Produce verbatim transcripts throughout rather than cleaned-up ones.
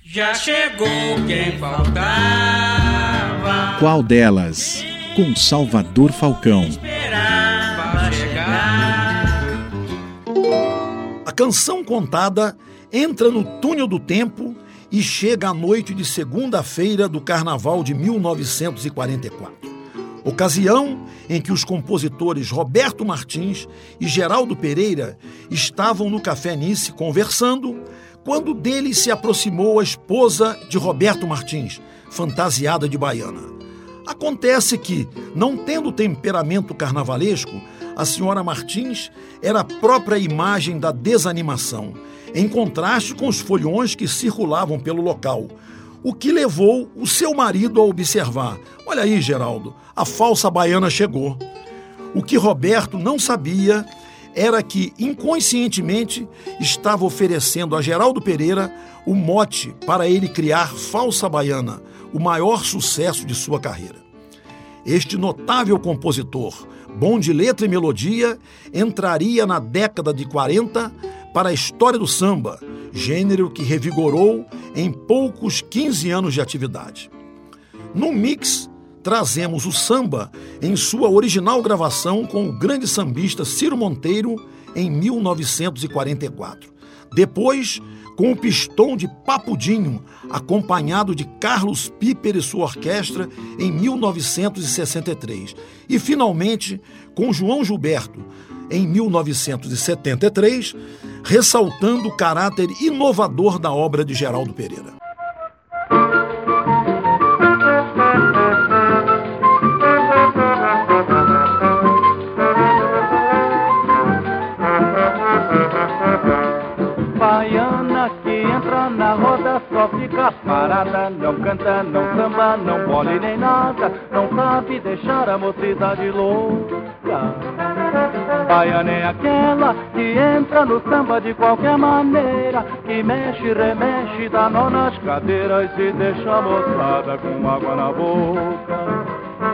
Já chegou quem faltava. Qual delas? Com Salvador Falcão. A canção contada entra no túnel do tempo e chega à noite de segunda-feira do Carnaval de mil novecentos e quarenta e quatro. Ocasião em que os compositores Roberto Martins e Geraldo Pereira estavam no Café Nice conversando, quando deles se aproximou a esposa de Roberto Martins, fantasiada de baiana. Acontece que, não tendo temperamento carnavalesco, a senhora Martins era a própria imagem da desanimação, em contraste com os foliões que circulavam pelo local, o que levou o seu marido a observar: olha aí, Geraldo, a falsa baiana chegou. O que Roberto não sabia era que, inconscientemente, estava oferecendo a Geraldo Pereira o mote para ele criar Falsa Baiana, o maior sucesso de sua carreira. Este notável compositor, bom de letra e melodia, entraria na década de quarenta para a história do samba, gênero que revigorou em poucos quinze anos de atividade. No mix, trazemos o samba em sua original gravação com o grande sambista Ciro Monteiro em mil novecentos e quarenta e quatro. Depois, com o pistão de Papudinho, acompanhado de Carlos Piper e sua orquestra em mil novecentos e sessenta e três. E, finalmente, com João Gilberto em mil novecentos e setenta e três, ressaltando o caráter inovador da obra de Geraldo Pereira. Baiana que entra na roda só fica parada, não canta, não samba, não bole nem nada, não sabe deixar a mocidade louca. Baiana é aquela que entra no samba de qualquer maneira, que mexe, remexe, dá nó nas cadeiras e deixa a moçada com água na boca.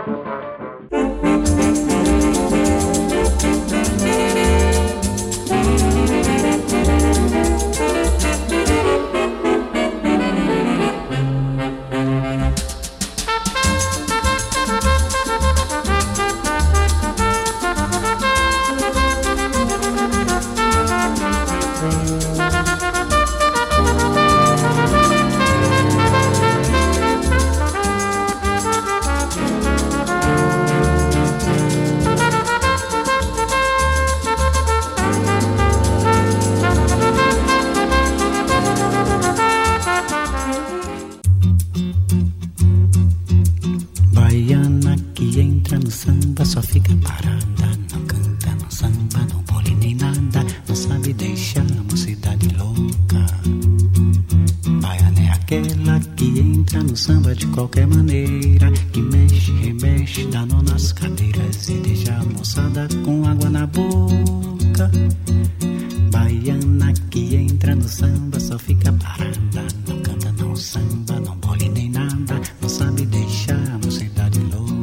Só fica parada, não canta, não samba, não bole nem nada, não sabe deixar a mocidade louca. Baiana é aquela que entra no samba de qualquer maneira, que mexe, remexe, dá nó nas cadeiras e deixa a moçada com água na boca. Baiana que entra no samba só fica parada, não canta, não samba, não bole nem nada, não sabe deixar a mocidade louca.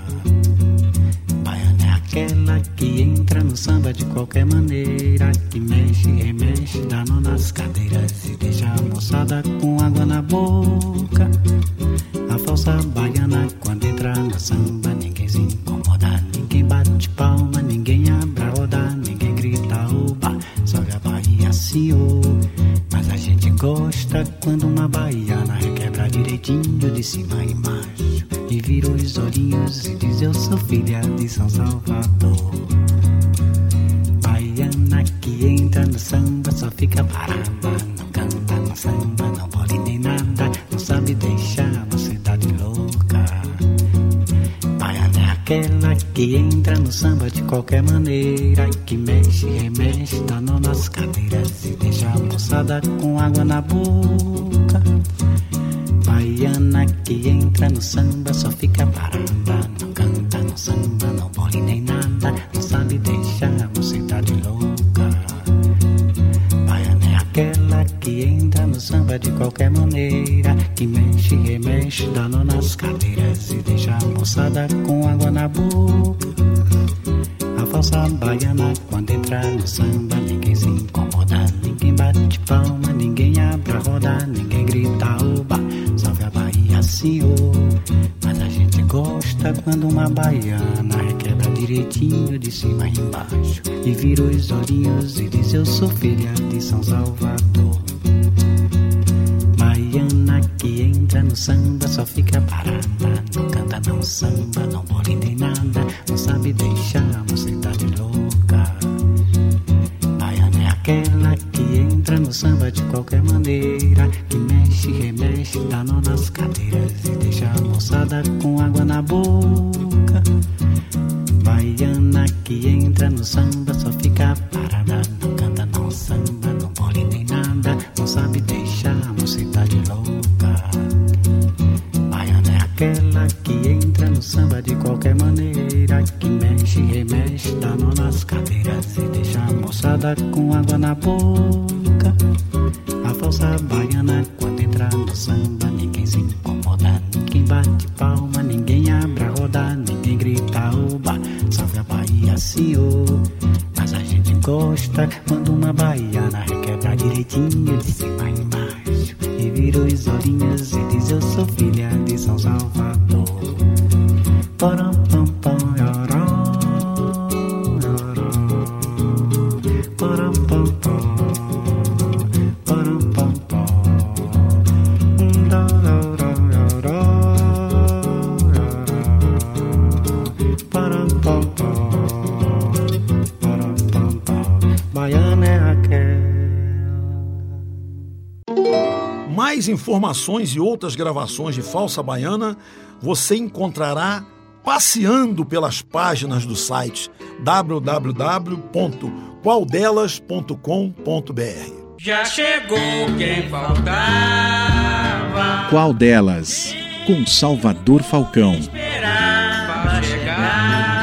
Aquela que entra no samba de qualquer maneira, que mexe, remexe, dá nó nas cadeiras e deixa a moçada com água na boca. A falsa baiana quando entra no samba, ninguém se incomoda, ninguém bate palma, ninguém abre a roda, ninguém grita oba, sobe a Bahia assim, oh. Mas a gente gosta quando uma baiana requebra direitinho de cima e embaixo e vira os olhinhos e diz: eu sou filha de São Salvador. Baiana que entra no samba só fica parada, não canta, não samba, não bole nem nada, não sabe deixar a mocidade louca. Baiana é aquela que entra no samba de qualquer maneira, que mexe, remexe, dá nó nas cadeiras e deixa a moçada com água na boca. Baiana que entra no samba só fica parada, não canta, não samba, não bole nem nada, não sabe deixar a mocidade louca. Baiana é aquela que entra no samba de qualquer maneira, que mexe, remexe, dá nó nas cadeiras e deixa a moçada com água na boca. A falsa baiana quando entra no samba, ninguém se incomoda, ninguém bate palma, ninguém abre a roda, ninguém grita senhor. Mas a gente gosta quando uma baiana requebra direitinho de cima e embaixo e vira os olhinhos e diz: eu sou filha de São Salvador. Baiana que entra no samba só fica parada, não canta, não samba, não bola nem nada, não sabe deixar a mocidade louca. Baiana é aquela que entra no samba de qualquer maneira, que mexe, remexe, dá nó nas cadeiras e deixa a moçada com água na boca. Baiana que entra no samba só fica parada, não canta, não samba, não bola nem nada, não sabe deixar a mocidade louca. Baiana é aquela que entra no samba de qualquer maneira, que mexe, remexe, dá nó nas cadeiras e deixa a moçada com água na boca. A falsa baiana quando entra no samba ninguém se incomoda, ninguém bate palma, ninguém abre a roda, ninguém grita oba, salve a Bahia senhor. Mas a gente gosta quando uma baiana requebra direitinho de cima e embaixo e vira os olhinhos e diz: eu sou filha de São Salvador. Param, pam, pam, yoró, yoró. Param, pam, pam, param, pam, pam. Yoró, yoró, yoró. Param, pam, pam, param, pam, pam. Baiana é aquela. Mais informações e outras gravações de Falsa Baiana você encontrará passeando pelas páginas do site w w w ponto qual delas ponto com ponto b r. Já chegou quem faltava. Qual delas? Com Salvador Falcão. Esperar pra chegar.